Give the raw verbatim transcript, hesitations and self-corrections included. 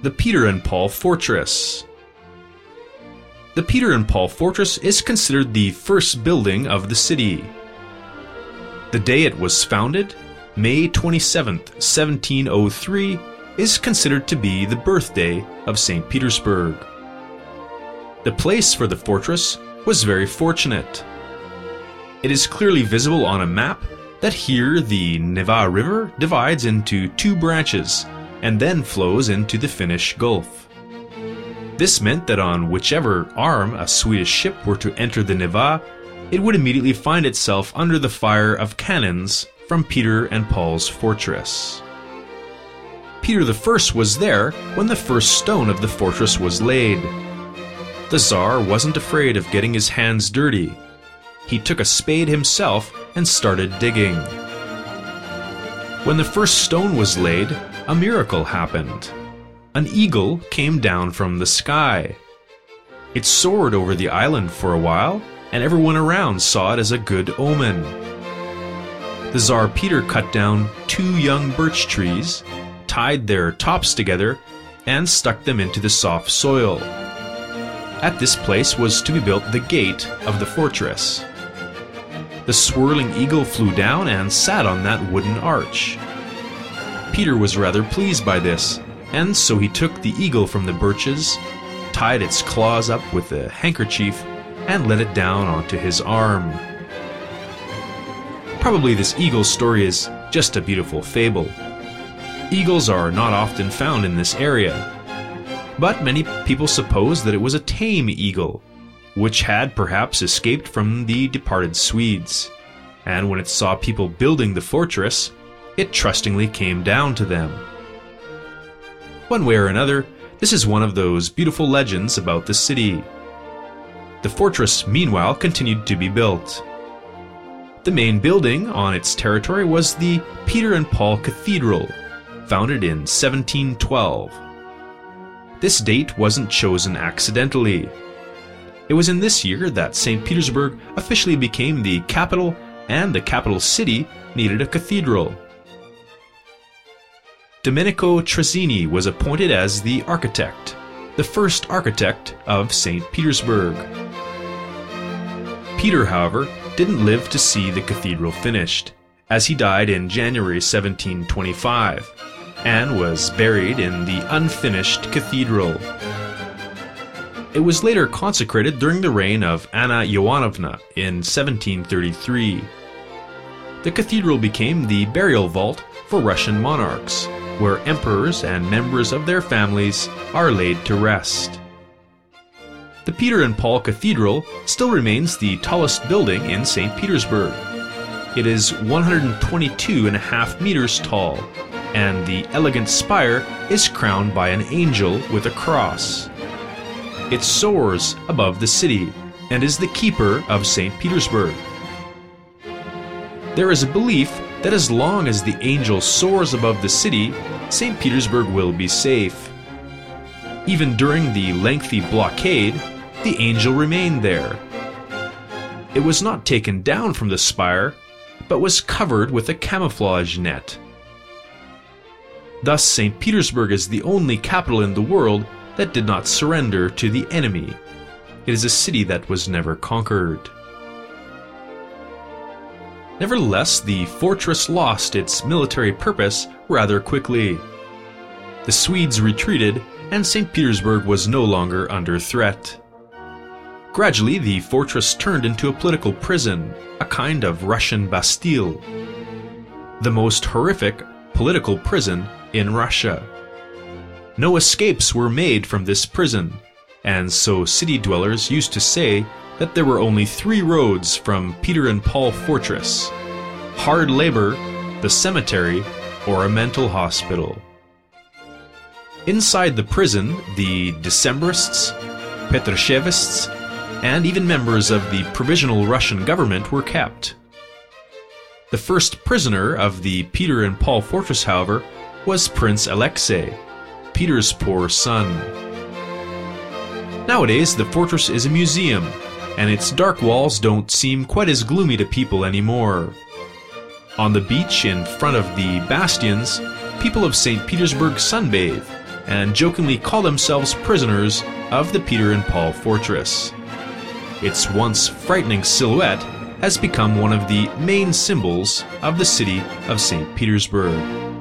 The Peter and Paul Fortress. The Peter and Paul Fortress is considered the first building of the city. The day it was founded, May twenty-seventh, seventeen oh three, is considered to be the birthday of Saint Petersburg. The place for the fortress was very fortunate. It is clearly visible on a map that here the Neva River divides into two branches and then flows into the Finnish Gulf. This meant that on whichever arm a Swedish ship were to enter the Neva, it would immediately find itself under the fire of cannons from Peter and Paul's fortress. Peter the First was there when the first stone of the fortress was laid. The Tsar wasn't afraid of getting his hands dirty. He took a spade himself and started digging. When the first stone was laid, a miracle happened. An eagle came down from the sky. It soared over the island for a while, and everyone around saw it as a good omen. The Tsar Peter cut down two young birch trees, tied their tops together, and stuck them into the soft soil. At this place was to be built the gate of the fortress. The swirling eagle flew down and sat on that wooden arch. Peter was rather pleased by this, and so he took the eagle from the birches, tied its claws up with a handkerchief, and let it down onto his arm. Probably this eagle story is just a beautiful fable. Eagles are not often found in this area, but many people suppose that it was a tame eagle, which had perhaps escaped from the departed Swedes, and when it saw people building the fortress, it trustingly came down to them. One way or another, this is one of those beautiful legends about the city. The fortress, meanwhile, continued to be built. The main building on its territory was the Peter and Paul Cathedral, founded in seventeen twelve. This date wasn't chosen accidentally. It was in this year that Saint Petersburg officially became the capital, and the capital city needed a cathedral. Domenico Trezzini was appointed as the architect, the first architect of Saint Petersburg. Peter, however, didn't live to see the cathedral finished, as he died in January seventeen twenty-five, and was buried in the unfinished cathedral. It was later consecrated during the reign of Anna Ioannovna in seventeen thirty-three. The cathedral became the burial vault for Russian monarchs, where emperors and members of their families are laid to rest. The Peter and Paul Cathedral still remains the tallest building in Saint Petersburg. It is one hundred twenty-two and a half meters tall, and the elegant spire is crowned by an angel with a cross. It soars above the city and is the keeper of Saint Petersburg. There is a belief that as long as the angel soars above the city, Saint Petersburg will be safe. Even during the lengthy blockade, the angel remained there. It was not taken down from the spire, but was covered with a camouflage net. Thus, Saint Petersburg is the only capital in the world that did not surrender to the enemy. It is a city that was never conquered. Nevertheless, the fortress lost its military purpose rather quickly. The Swedes retreated, and Saint Petersburg was no longer under threat. Gradually, the fortress turned into a political prison, a kind of Russian Bastille, the most horrific political prison in Russia. No escapes were made from this prison, and so city dwellers used to say that there were only three roads from Peter and Paul Fortress: hard labor, the cemetery, or a mental hospital. Inside the prison, the Decembrists, Petroshevists, and even members of the Provisional Russian government were kept. The first prisoner of the Peter and Paul Fortress, however, was Prince Alexei, Peter's poor son. Nowadays, the fortress is a museum, and its dark walls don't seem quite as gloomy to people anymore. On the beach in front of the bastions, people of Saint Petersburg sunbathe, and jokingly call themselves prisoners of the Peter and Paul Fortress. Its once frightening silhouette has become one of the main symbols of the city of Saint Petersburg.